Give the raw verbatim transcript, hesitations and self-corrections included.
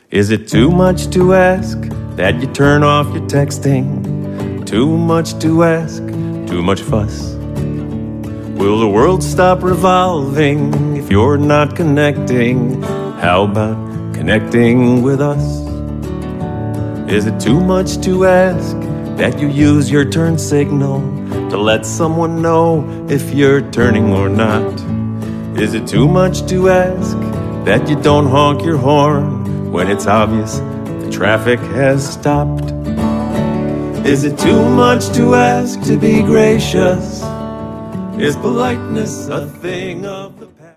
Is it too much to ask that you turn off your texting? Too much to ask, too much fuss. Will the world stop revolving if you're not connecting? How about connecting with us? Is it too much to ask that you use your turn signal to let someone know if you're turning or not? Is it too much to ask that you don't honk your horn when it's obvious the traffic has stopped? Is it too much to ask to be gracious? Is politeness a thing of